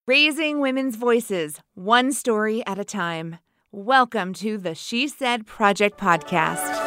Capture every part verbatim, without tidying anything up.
Raising women's voices, one story at a time. Welcome to the She Said Project podcast.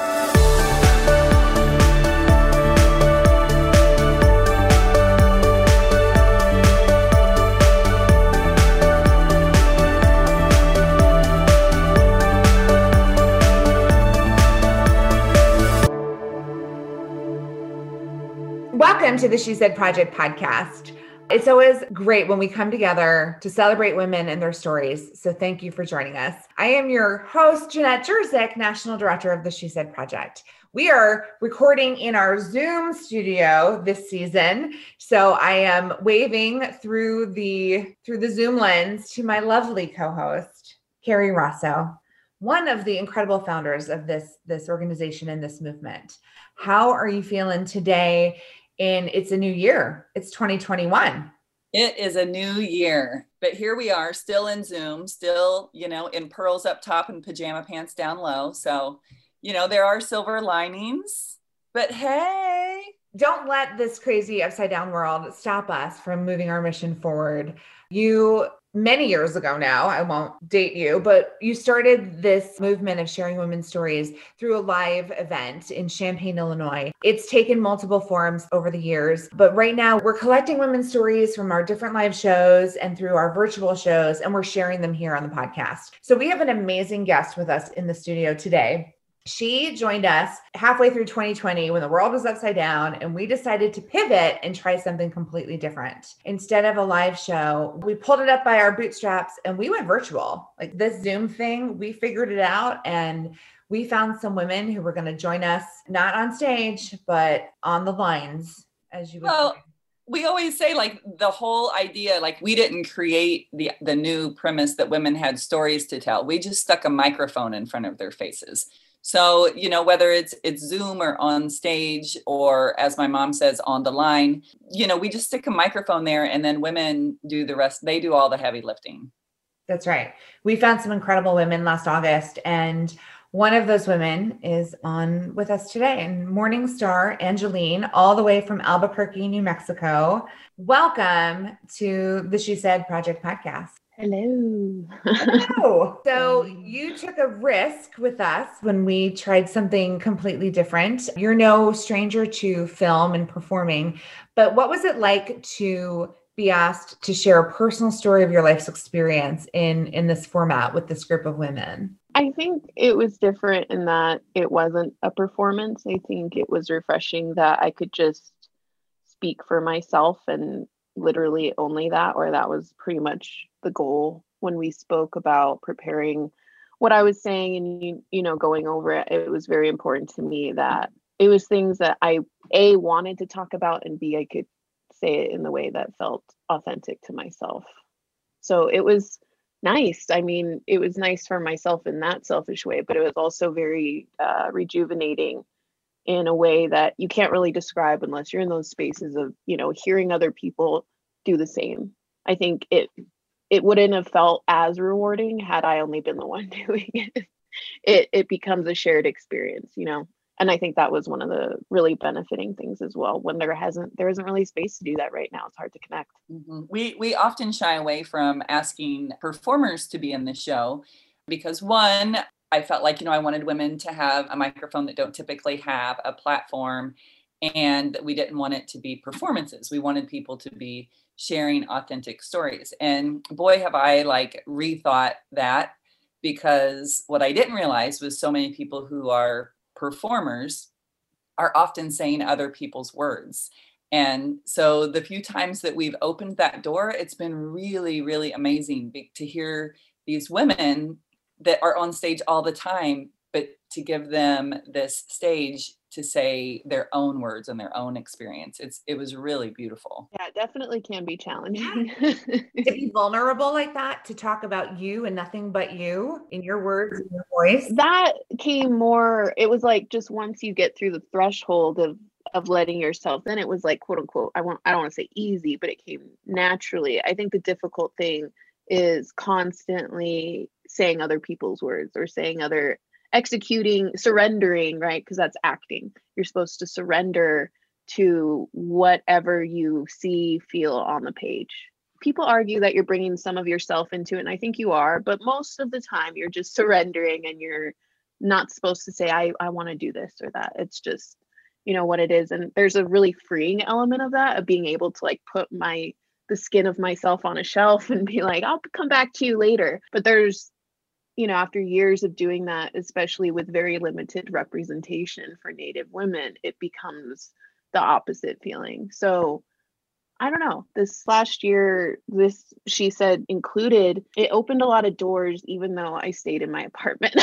Welcome to the She Said Project podcast. It's always great when we come together to celebrate women and their stories. So thank you for joining us. I am your host, Jeanette Jerzyk, National Director of the She Said Project. We are recording in our Zoom studio this season. So I am waving through the through the Zoom lens to my lovely co-host, Carrie Rosso, one of the incredible founders of this, this organization and this movement. How are you feeling today? And it's a new year. It's twenty twenty-one. It is a new year, but here we are still in Zoom, still, you know, in pearls up top and pajama pants down low. So, you know, there are silver linings, but hey. Don't let this crazy upside down world stop us from moving our mission forward. You, many years ago now, I won't date you, but you started this movement of sharing women's stories through a live event in Champaign, Illinois. It's taken multiple forms over the years, but right now we're collecting women's stories from our different live shows and through our virtual shows, and we're sharing them here on the podcast. So we have an amazing guest with us in the studio today. She joined us halfway through twenty twenty when the world was upside down, and we decided to pivot and try something completely different. Instead of a live show, we pulled it up by our bootstraps and we went virtual. Like this Zoom thing, we figured it out, and we found some women who were going to join us, not on stage, but on the lines, as you would well, say. We always say, like, the whole idea, like, we didn't create the the new premise that women had stories to tell. We just stuck a microphone in front of their faces. So, you know, whether it's it's Zoom or on stage, or as my mom says, on the line, you know, we just stick a microphone there, and then women do the rest. They do all the heavy lifting. That's right. We found some incredible women last August, and one of those women is on with us today, and Morning Star Angeline, all the way from Albuquerque, New Mexico. Welcome to the She Said Project podcast. Hello. Hello. So you took a risk with us when we tried something completely different. You're no stranger to film and performing, but what was it like to be asked to share a personal story of your life's experience in, in this format with this group of women? I think it was different in that it wasn't a performance. I think it was refreshing that I could just speak for myself, and literally only that, or that was pretty much the goal when we spoke about preparing what I was saying and, you, you know, going over it. It was very important to me that it was things that I, A, wanted to talk about, and B, I could say it in the way that felt authentic to myself. So it was nice. I mean, it was nice for myself in that selfish way, but it was also very uh, rejuvenating in a way that you can't really describe unless you're in those spaces of, you know, hearing other people do the same. I think it it wouldn't have felt as rewarding had I only been the one doing it. It it becomes a shared experience, you know. And I think that was one of the really benefiting things as well. When there hasn't there isn't really space to do that right now, it's hard to connect. Mm-hmm. We we often shy away from asking performers to be in the show because, one, I felt like, you know, I wanted women to have a microphone that don't typically have a platform, and we didn't want it to be performances. We wanted people to be sharing authentic stories. And boy, have I like rethought that, because what I didn't realize was so many people who are performers are often saying other people's words. And so the few times that we've opened that door, it's been really, really amazing to hear these women that are on stage all the time, but to give them this stage to say their own words and their own experience. It's it was really beautiful. Yeah, it definitely can be challenging. To be vulnerable like that, to talk about you and nothing but you in your words and your voice. That came more, it was like just once you get through the threshold of of letting yourself in, it was like, quote unquote, I won't I don't want to say easy, but it came naturally. I think the difficult thing is constantly saying other people's words, or saying other executing, surrendering, right? Because that's acting. You're supposed to surrender to whatever you see, feel on the page. people argue that you're bringing some of yourself into it, and I think you are, but most of the time you're just surrendering and you're not supposed to say, I, I want to do this or that. It's just, you know, what it is. And there's a really freeing element of that, of being able to like put my, the skin of myself on a shelf and be like, I'll come back to you later. But there's, you know, after years of doing that, especially with very limited representation for Native women, it becomes the opposite feeling. So I don't know, this last year, this, she said, included, it opened a lot of doors, even though I stayed in my apartment.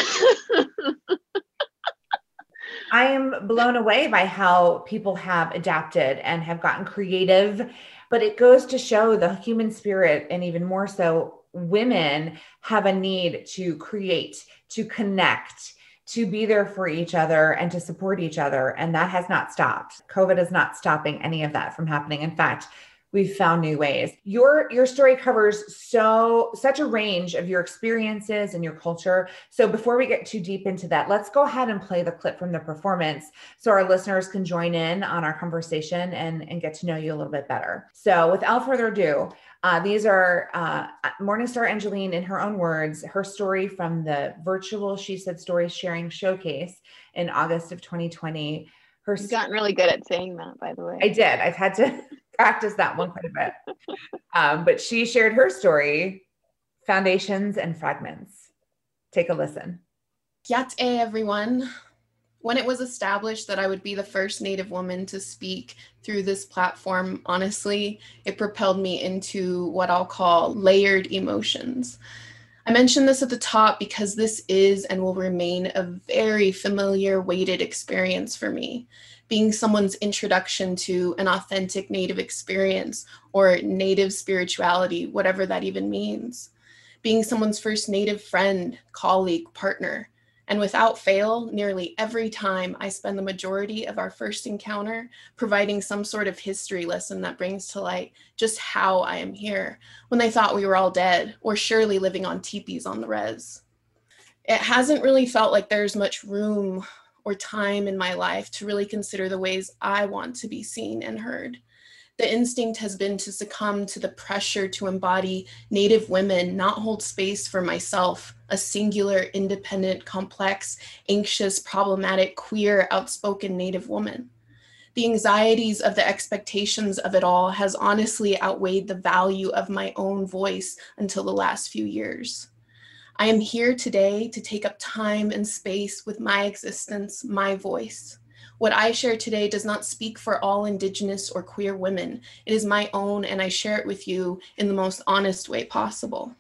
I am blown away by how people have adapted and have gotten creative, but it goes to show the human spirit, and even more so, women have a need to create, to connect, to be there for each other and to support each other. And that has not stopped. COVID is not stopping any of that from happening. In fact, we've found new ways. Your, your story covers so, such a range of your experiences and your culture. So before we get too deep into that, let's go ahead and play the clip from the performance so our listeners can join in on our conversation and, and get to know you a little bit better. So without further ado, uh, these are uh, Morningstar Angeline, in her own words, her story from the virtual She Said Stories Sharing Showcase in August of twenty twenty. Her You've gotten really good at saying that, by the way. I did. I've had to practice that one quite a bit. Um, but she shared her story, Foundations and Fragments. Take a listen. Yate, everyone. When it was established that I would be the first Native woman to speak through this platform, honestly, it propelled me into what I'll call layered emotions. I mentioned this at the top because this is and will remain a very familiar, weighted experience for me. Being someone's introduction to an authentic Native experience or Native spirituality, whatever that even means. Being someone's first Native friend, colleague, partner. And without fail, nearly every time I spend the majority of our first encounter providing some sort of history lesson that brings to light just how I am here when they thought we were all dead or surely living on teepees on the res. It hasn't really felt like there's much room or time in my life to really consider the ways I want to be seen and heard. The instinct has been to succumb to the pressure to embody Native women, not hold space for myself, a singular, independent, complex, anxious, problematic, queer, outspoken Native woman. The anxieties of the expectations of it all has honestly outweighed the value of my own voice until the last few years. I am here today to take up time and space with my existence, my voice. What I share today does not speak for all Indigenous or queer women. It is my own, and I share it with you in the most honest way possible.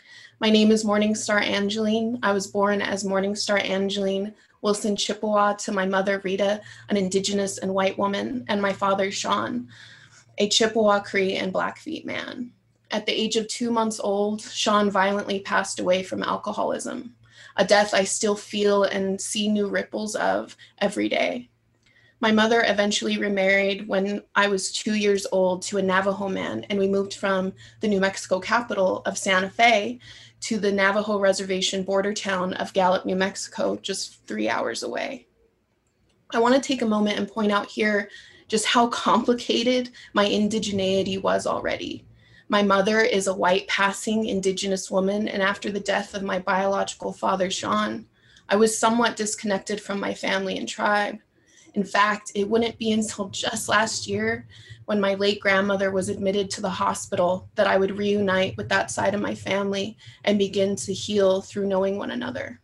My name is Morningstar Angeline. I was born as Morningstar Angeline Wilson Chippewa to my mother, Rita, an Indigenous and white woman, and my father, Sean, a Chippewa, Cree, and Blackfeet man. At the age of two months old, Sean violently passed away from alcoholism, a death I still feel and see new ripples of every day. My mother eventually remarried when I was two years old to a Navajo man, and we moved from the New Mexico capital of Santa Fe to the Navajo reservation border town of Gallup, New Mexico, just three hours away. I want to take a moment and point out here just how complicated my indigeneity was already. My mother is a white passing Indigenous woman, and after the death of my biological father, Sean, I was somewhat disconnected from my family and tribe. In fact, it wouldn't be until just last year when my late grandmother was admitted to the hospital that I would reunite with that side of my family and begin to heal through knowing one another.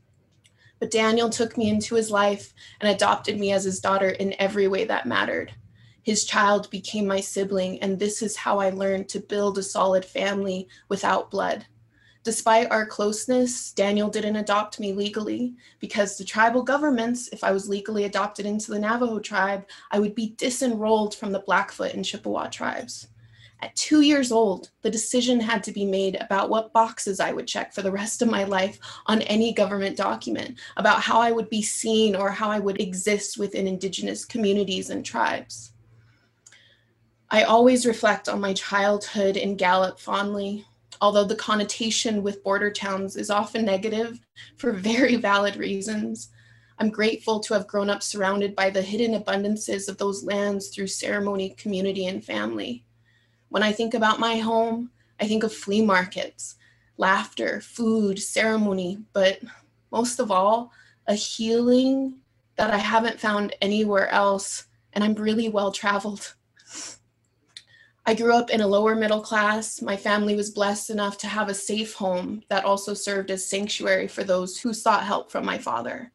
But Daniel took me into his life and adopted me as his daughter in every way that mattered. His child became my sibling, and this is how I learned to build a solid family without blood. Despite our closeness, Daniel didn't adopt me legally because the tribal governments, if I was legally adopted into the Navajo tribe, I would be disenrolled from the Blackfoot and Chippewa tribes. At two years old, the decision had to be made about what boxes I would check for the rest of my life on any government document, about how I would be seen or how I would exist within Indigenous communities and tribes. I always reflect on my childhood in Gallup fondly. Although the connotation with border towns is often negative for very valid reasons, I'm grateful to have grown up surrounded by the hidden abundances of those lands through ceremony, community, and family. When I think about my home, I think of flea markets, laughter, food, ceremony, but most of all, a healing that I haven't found anywhere else, and I'm really well traveled. I grew up in a lower middle class. My family was blessed enough to have a safe home that also served as sanctuary for those who sought help from my father.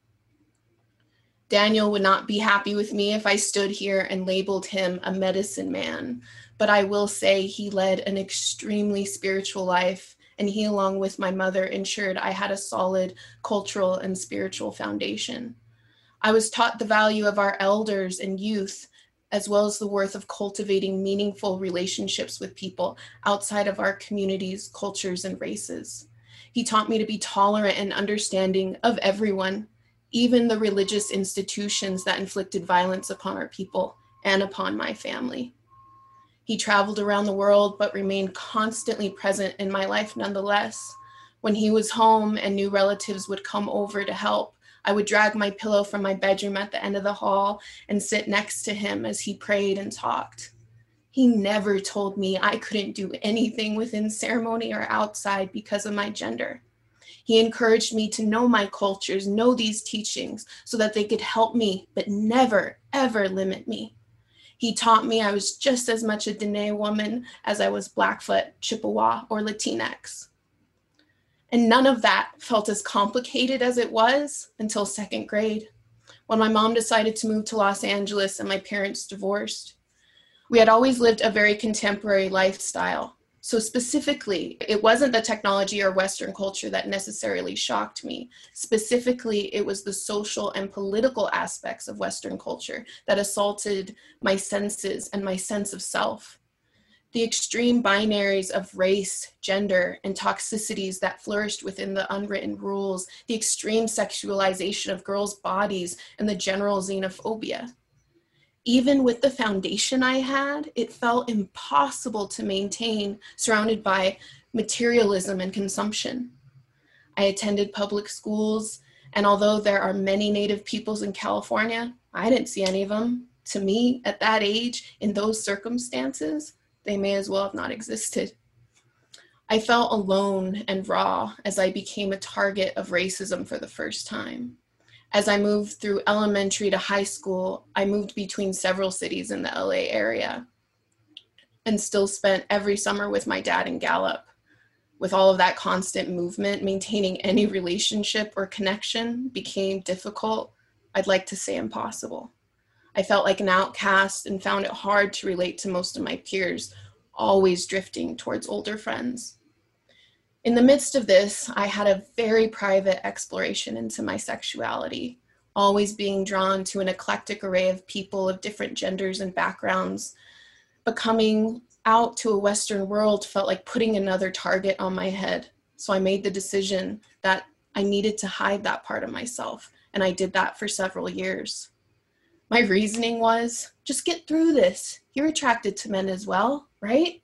Daniel would not be happy with me if I stood here and labeled him a medicine man, but I will say he led an extremely spiritual life, and he, along with my mother, ensured I had a solid cultural and spiritual foundation. I was taught the value of our elders and youth, as well as the worth of cultivating meaningful relationships with people outside of our communities, cultures, and races. He taught me to be tolerant and understanding of everyone, even the religious institutions that inflicted violence upon our people and upon my family. He traveled around the world, but remained constantly present in my life nonetheless. When he was home and new relatives would come over to help, I would drag my pillow from my bedroom at the end of the hall and sit next to him as he prayed and talked. He never told me I couldn't do anything within ceremony or outside because of my gender. He encouraged me to know my cultures, know these teachings so that they could help me, but never, ever limit me. He taught me I was just as much a Dene woman as I was Blackfoot, Chippewa, or Latinx. And none of that felt as complicated as it was until second grade, when my mom decided to move to Los Angeles and my parents divorced. We had always lived a very contemporary lifestyle. So specifically, it wasn't the technology or Western culture that necessarily shocked me. Specifically, it was the social and political aspects of Western culture that assaulted my senses and my sense of self. The extreme binaries of race, gender, and toxicities that flourished within the unwritten rules, the extreme sexualization of girls' bodies, and the general xenophobia. Even with the foundation I had, it felt impossible to maintain, surrounded by materialism and consumption. I attended public schools, and although there are many Native peoples in California, I didn't see any of them. To me, at that age, in those circumstances, they may as well have not existed. I felt alone and raw as I became a target of racism for the first time. As I moved through elementary to high school, I moved between several cities in the L A area and still spent every summer with my dad in Gallup. With all of that constant movement, maintaining any relationship or connection became difficult, I'd like to say impossible. I felt like an outcast and found it hard to relate to most of my peers, always drifting towards older friends. In the midst of this, I had a very private exploration into my sexuality, always being drawn to an eclectic array of people of different genders and backgrounds. But coming out to a Western world felt like putting another target on my head. So I made the decision that I needed to hide that part of myself, and I did that for several years. My reasoning was, just get through this. You're attracted to men as well, right?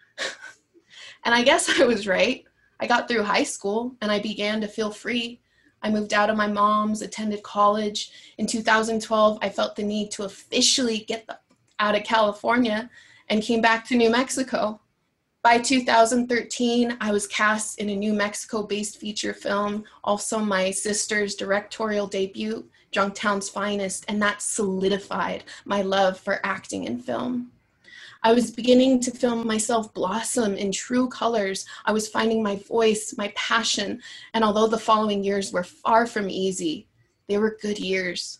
And I guess I was right. I got through high school and I began to feel free. I moved out of my mom's, attended college. In two thousand twelve, I felt the need to officially get the, out of California and came back to New Mexico. By two thousand thirteen, I was cast in a New Mexico-based feature film, also my sister's directorial debut, Junktown's Finest, and that solidified my love for acting in film. I was beginning to feel myself blossom in true colors. I was finding my voice, my passion, and although the following years were far from easy, they were good years.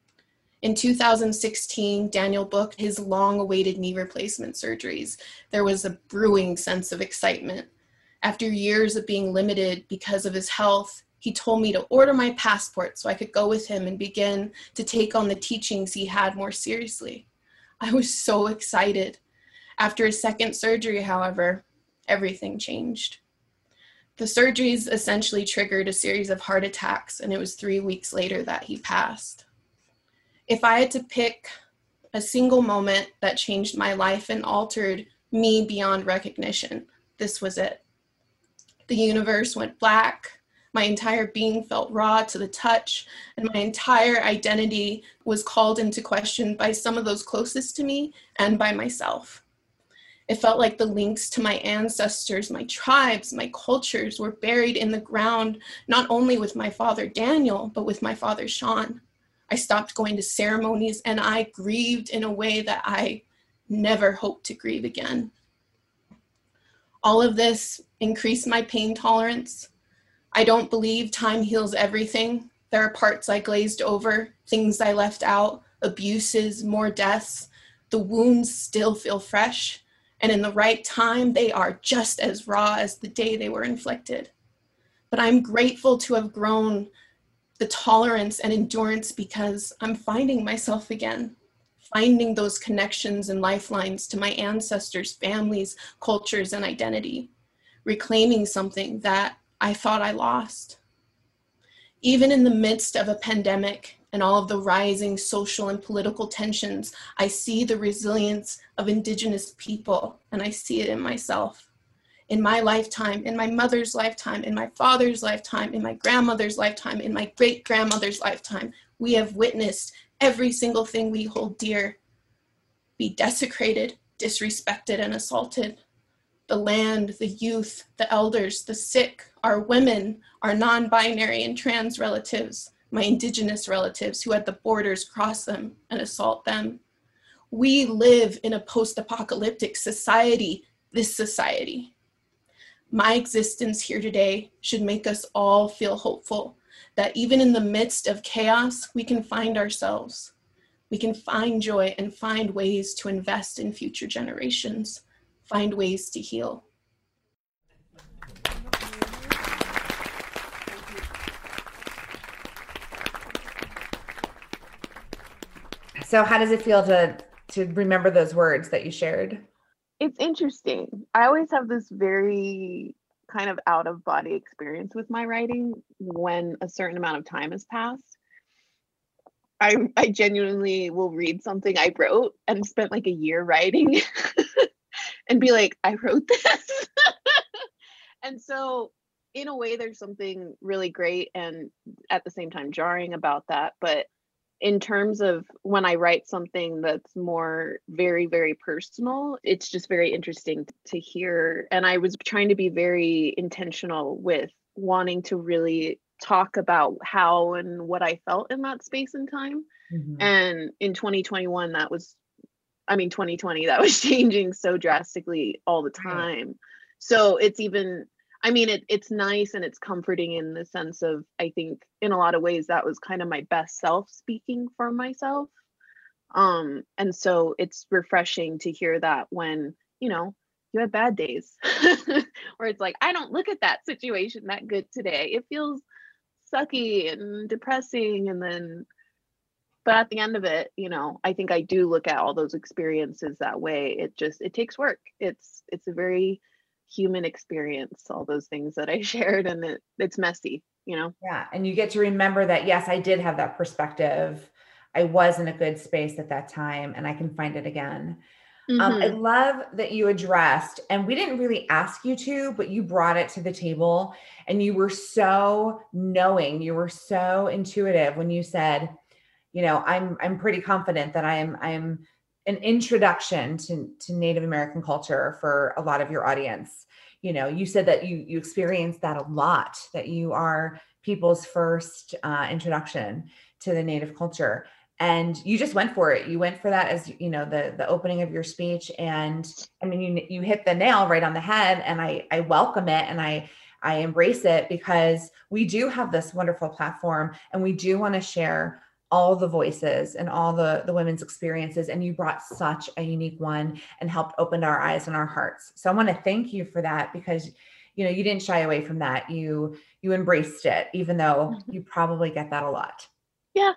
In two thousand sixteen, Daniel booked his long-awaited knee replacement surgeries. There was a brewing sense of excitement. After years of being limited because of his health, he told me to order my passport so I could go with him and begin to take on the teachings he had more seriously. I was so excited. After his second surgery, however, everything changed. The surgeries essentially triggered a series of heart attacks, and it was three weeks later that he passed. If I had to pick a single moment that changed my life and altered me beyond recognition, this was it. The universe went black. My entire being felt raw to the touch, and my entire identity was called into question by some of those closest to me and by myself. It felt like the links to my ancestors, my tribes, my cultures were buried in the ground, not only with my father Daniel, but with my father Sean. I stopped going to ceremonies and I grieved in a way that I never hoped to grieve again. All of this increased my pain tolerance. I don't believe time heals everything. There are parts I glazed over, things I left out, abuses, more deaths. The wounds still feel fresh, and in the right time, they are just as raw as the day they were inflicted. But I'm grateful to have grown the tolerance and endurance because I'm finding myself again, finding those connections and lifelines to my ancestors, families, cultures, and identity, reclaiming something that I thought I lost. Even in the midst of a pandemic and all of the rising social and political tensions, I see the resilience of Indigenous people, and I see it in myself. In my lifetime, in my mother's lifetime, in my father's lifetime, in my grandmother's lifetime, in my great-grandmother's lifetime, we have witnessed every single thing we hold dear be desecrated, disrespected, and assaulted. The land, the youth, the elders, the sick, our women, our non-binary and trans relatives, my Indigenous relatives who had the borders cross them and assault them. We live in a post-apocalyptic society, this society. My existence here today should make us all feel hopeful that even in the midst of chaos, we can find ourselves. We can find joy and find ways to invest in future generations, find ways to heal. So how does it feel to to remember those words that you shared? It's interesting. I always have this very kind of out of body experience with my writing when a certain amount of time has passed. I, I genuinely will read something I wrote and spent like a year writing and be like, I wrote this. And so in a way, there's something really great and at the same time jarring about that. But in terms of when I write something that's more very, very personal, it's just very interesting to hear. And I was trying to be very intentional with wanting to really talk about how and what I felt in that space and time. Mm-hmm. And in twenty twenty-one, that was, I mean, twenty twenty, that was changing so drastically all the time. Right. So it's even, I mean, it, it's nice and it's comforting in the sense of, I think in a lot of ways that was kind of my best self speaking for myself. Um, and so it's refreshing to hear that when, you know, you have bad days where it's like, I don't look at that situation that good today. It feels sucky and depressing. And then, but at the end of it, you know, I think I do look at all those experiences that way. It just, it takes work. It's, it's a very human experience, all those things that I shared, and it, it's messy, you know? Yeah. And you get to remember that, yes, I did have that perspective. I was in a good space at that time and I can find it again. Mm-hmm. Um, I love that you addressed, and we didn't really ask you to, but you brought it to the table and you were so knowing, you were so intuitive when you said, you know, I'm, I'm pretty confident that I'm, I'm an introduction to, to Native American culture for a lot of your audience. You know, you said that you, you experienced that a lot, that you are people's first uh, introduction to the Native culture. And you just went for it. You went for that as, you know, the, the opening of your speech. And I mean, you, you hit the nail right on the head, and I, I welcome it. And I, I embrace it because we do have this wonderful platform and we do want to share all the voices and all the, the women's experiences. And you brought such a unique one and helped open our eyes and our hearts. So I want to thank you for that because, you know, you didn't shy away from that. You, you embraced it, even though you probably get that a lot. Yeah.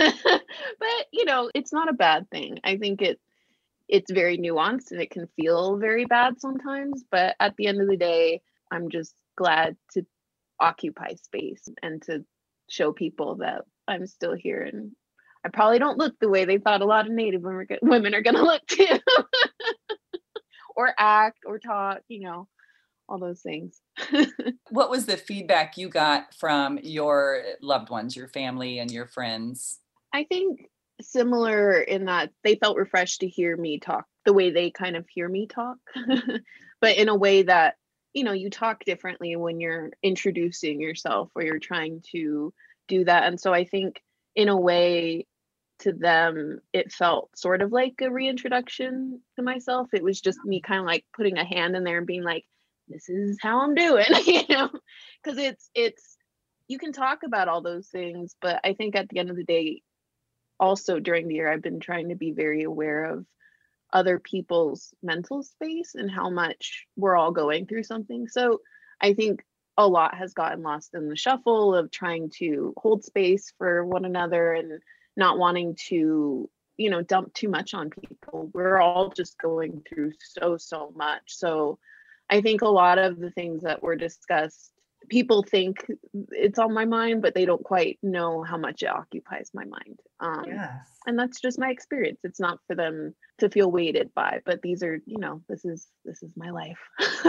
But, you know, it's not a bad thing. I think it, it's very nuanced and it can feel very bad sometimes, but at the end of the day, I'm just glad to occupy space and to show people that I'm still here, and I probably don't look the way they thought a lot of Native women are going to look too, or act or talk, you know, all those things. What was the feedback you got from your loved ones, your family and your friends? I think similar in that they felt refreshed to hear me talk the way they kind of hear me talk, but in a way that, you know, you talk differently when you're introducing yourself or you're trying to do that. And so I think in a way to them, it felt sort of like a reintroduction to myself. It was just me kind of like putting a hand in there and being like, this is how I'm doing, you know, because it's, it's, you can talk about all those things, but I think at the end of the day, also during the year, I've been trying to be very aware of other people's mental space and how much we're all going through something. So I think a lot has gotten lost in the shuffle of trying to hold space for one another and not wanting to, you know, dump too much on people. We're all just going through so, so much. So I think a lot of the things that were discussed, people think it's on my mind, but they don't quite know how much it occupies my mind. Um, Yes. and that's just my experience. It's not for them to feel weighted by, but these are, you know, this is, this is my life.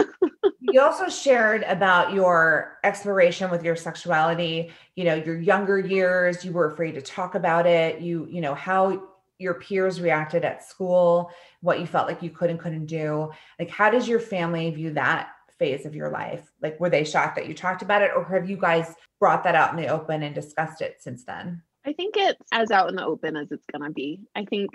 You also shared about your exploration with your sexuality, you know, your younger years, you were afraid to talk about it, you, you know, how your peers reacted at school, what you felt like you could and couldn't do. Like, how does your family view that phase of your life? Like, were they shocked that you talked about it, or have you guys brought that out in the open and discussed it since then? I think it's as out in the open as it's gonna be. I think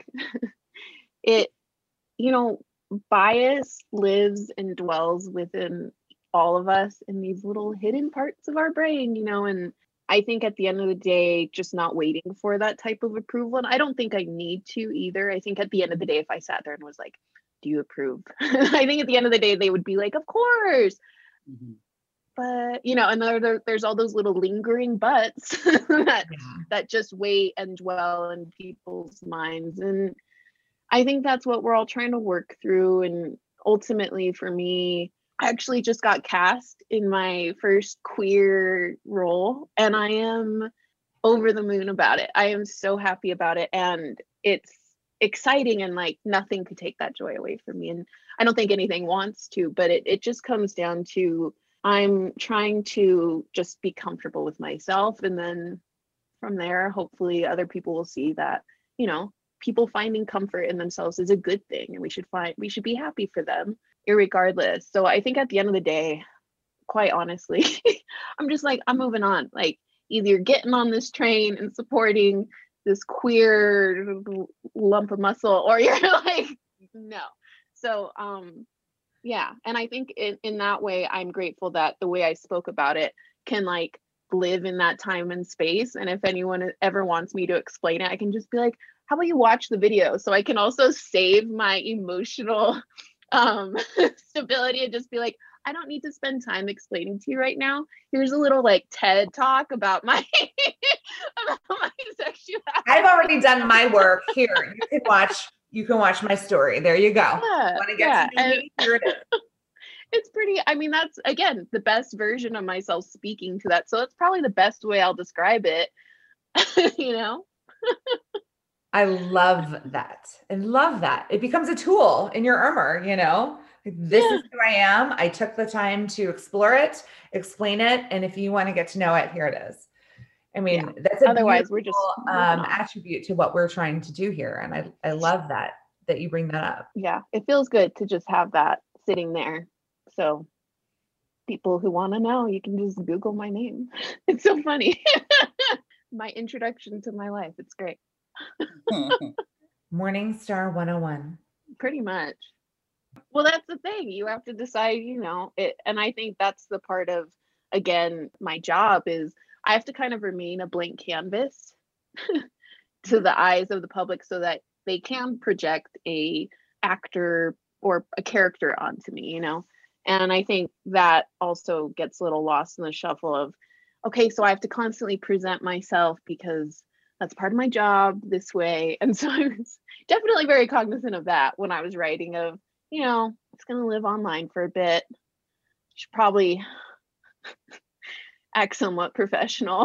it, you know, bias lives and dwells within all of us in these little hidden parts of our brain, you know, and I think at the end of the day, just not waiting for that type of approval. And I don't think I need to either. I think at the end of the day, if I sat there and was like, do you approve? I think at the end of the day, they would be like, of course. Mm-hmm. But, you know, and there, there, there's all those little lingering buts that, yeah. that just wait and dwell in people's minds. And I think that's what we're all trying to work through. And ultimately for me, I actually just got cast in my first queer role, and I am over the moon about it. I am so happy about it. And it's exciting, and like nothing could take that joy away from me. And I don't think anything wants to, but it, it just comes down to, I'm trying to just be comfortable with myself. And then from there, hopefully other people will see that, you know, people finding comfort in themselves is a good thing. And we should find, we should be happy for them irregardless. So I think at the end of the day, quite honestly, I'm just like, I'm moving on. Like, either you're getting on this train and supporting this queer lump of muscle, or you're like, no. So, um, yeah. And I think in, in that way, I'm grateful that the way I spoke about it can like live in that time and space. And if anyone ever wants me to explain it, I can just be like, how about you watch the video? So I can also save my emotional um, stability and just be like, I don't need to spend time explaining to you right now. Here's a little like TED talk about my about my sexuality. I've already done my work. Here, you can watch. You can watch my story. There you go. Yeah, Want to get yeah. to know me? Here it is. It's pretty. I mean, that's again the best version of myself speaking to that. So that's probably the best way I'll describe it. You know. I love that. I love that. It becomes a tool in your armor, you know, this yeah. is who I am. I took the time to explore it, explain it. And if you want to get to know it, here it is. I mean, yeah. that's a otherwise we're just um, attribute to what we're trying to do here. And I, I love that, that you bring that up. Yeah. It feels good to just have that sitting there. So people who want to know, you can just Google my name. It's so funny. My introduction to my life. It's great. Morningstar one oh one. Pretty much. Well, that's the thing. You have to decide, you know, it, and I think that's the part of, again, my job is I have to kind of remain a blank canvas to the eyes of the public so that they can project a actor or a character onto me, you know? And I think that also gets a little lost in the shuffle of, okay, so I have to constantly present myself because that's part of my job this way. And so I was definitely very cognizant of that when I was writing of, you know, it's going to live online for a bit. Should probably act somewhat professional.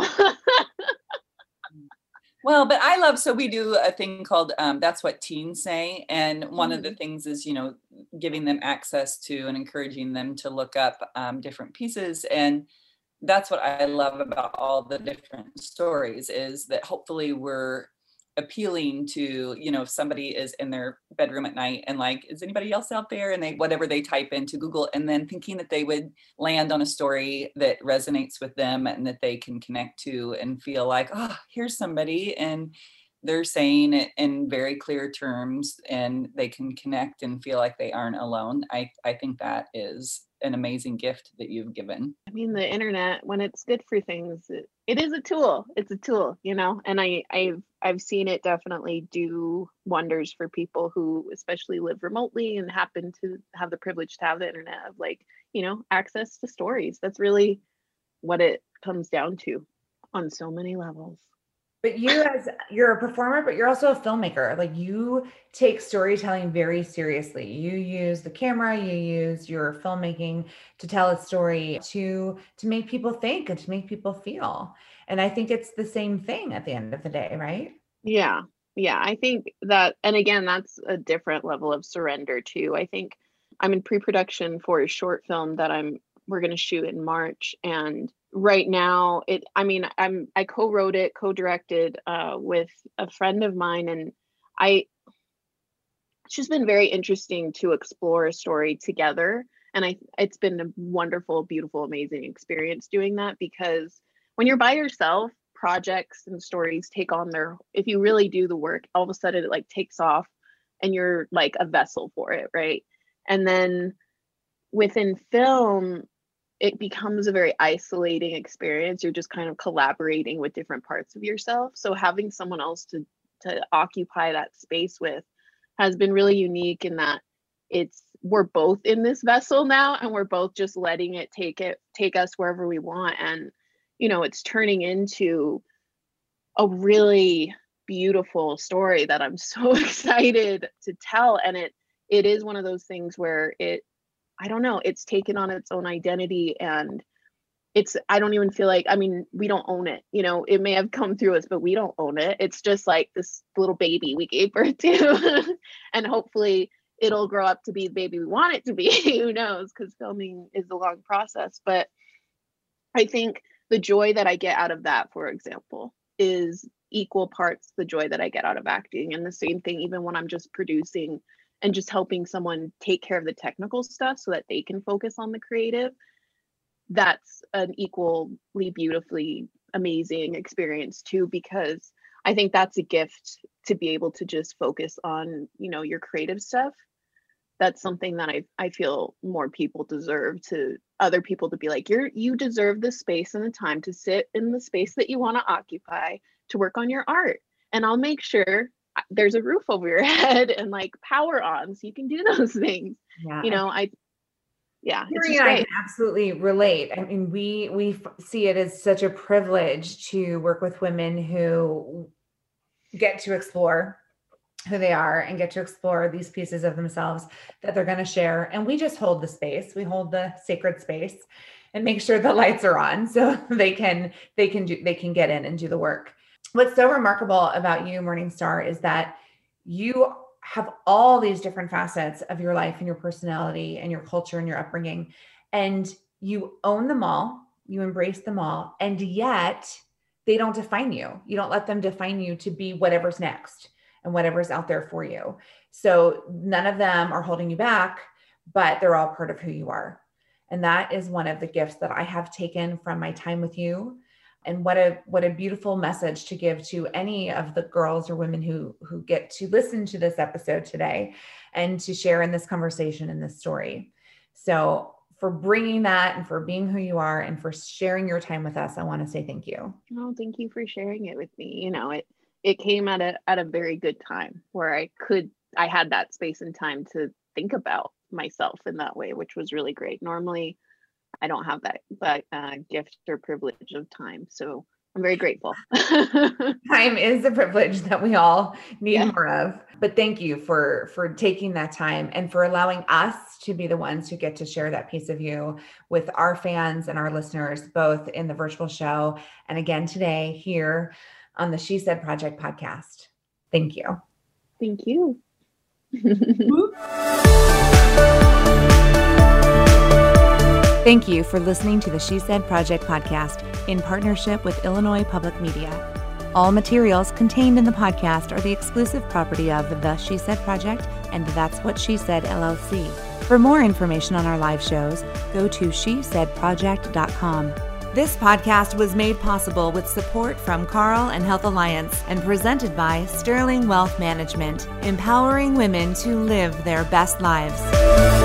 Well, but I love, so we do a thing called um, That's What Teens Say. And one mm-hmm. of the things is, you know, giving them access to and encouraging them to look up um, different pieces. And that's what I love about all the different stories is that hopefully we're appealing to, you know, if somebody is in their bedroom at night and like, is anybody else out there? And they, whatever they type into Google, and then thinking that they would land on a story that resonates with them and that they can connect to and feel like, oh, here's somebody. And they're saying it in very clear terms and they can connect and feel like they aren't alone. I, I think that is an amazing gift that you've given. I mean, the internet, when it's good for things, it, it is a tool. It's a tool, you know, and I, I've, I've seen it definitely do wonders for people who especially live remotely and happen to have the privilege to have the internet, of like, you know, access to stories. That's really what it comes down to on so many levels. But you, as you're a performer, but you're also a filmmaker. Like, you take storytelling very seriously. You use the camera, you use your filmmaking to tell a story, to to make people think and to make people feel. And I think it's the same thing at the end of the day, right? Yeah. Yeah. I think that, and again, that's a different level of surrender too. I think I'm in pre-production for a short film that I'm we're going to shoot in March, and right now it I mean I'm I co-wrote it, co-directed uh with a friend of mine, and I it's just been very interesting to explore a story together, and I it's been a wonderful, beautiful, amazing experience doing that, because when you're by yourself, projects and stories take on their, if you really do the work, all of a sudden it like takes off and you're like a vessel for it, right? And then within film, it becomes a very isolating experience. You're just kind of collaborating with different parts of yourself. So having someone else to to occupy that space with has been really unique, in that it's we're both in this vessel now, and we're both just letting it take it take us wherever we want. And you know, it's turning into a really beautiful story that I'm so excited to tell. And it it is one of those things where it I don't know, it's taken on its own identity, and it's, I don't even feel like, I mean, we don't own it, you know, it may have come through us, but we don't own it. It's just like this little baby we gave birth to, and hopefully it'll grow up to be the baby we want it to be. Who knows? Because filming is a long process. But I think the joy that I get out of that, for example, is equal parts the joy that I get out of acting. And the same thing, even when I'm just producing and just helping someone take care of the technical stuff so that they can focus on the creative, that's an equally beautifully amazing experience too, because I think that's a gift to be able to just focus on, you know, your creative stuff. That's something that I I feel more people deserve, to other people to be like, you're you deserve the space and the time to sit in the space that you want to occupy to work on your art. And I'll make sure there's a roof over your head and like power on so you can do those things. Yeah. You know, I, yeah. It's just I can absolutely relate. I mean, we, we f- see it as such a privilege to work with women who get to explore who they are and get to explore these pieces of themselves that they're going to share. And we just hold the space. We hold the sacred space and make sure the lights are on so they can, they can do, they can get in and do the work. What's so remarkable about you, Morningstar, is that you have all these different facets of your life and your personality and your culture and your upbringing, and you own them all, you embrace them all, and yet they don't define you. You don't let them define you to be whatever's next and whatever's out there for you. So none of them are holding you back, but they're all part of who you are. And that is one of the gifts that I have taken from my time with you. And what a what a beautiful message to give to any of the girls or women who who get to listen to this episode today and to share in this conversation, in this story. So for bringing that and for being who you are and for sharing your time with us, I want to say thank you. Oh, thank you for sharing it with me. You know, it it came at a at a very good time where I could I had that space and time to think about myself in that way, which was really great. Normally, I don't have that, that uh, gift or privilege of time. So I'm very grateful. Time is a privilege that we all need yeah. more of. But thank you for, for taking that time and for allowing us to be the ones who get to share that piece of you with our fans and our listeners, both in the virtual show and again today here on the She Said Project podcast. Thank you. Thank you. Thank you for listening to the She Said Project podcast in partnership with Illinois Public Media. All materials contained in the podcast are the exclusive property of the She Said Project and That's What She Said L L C. For more information on our live shows, go to she said project dot com. This podcast was made possible with support from Carle and Health Alliance and presented by Sterling Wealth Management, empowering women to live their best lives.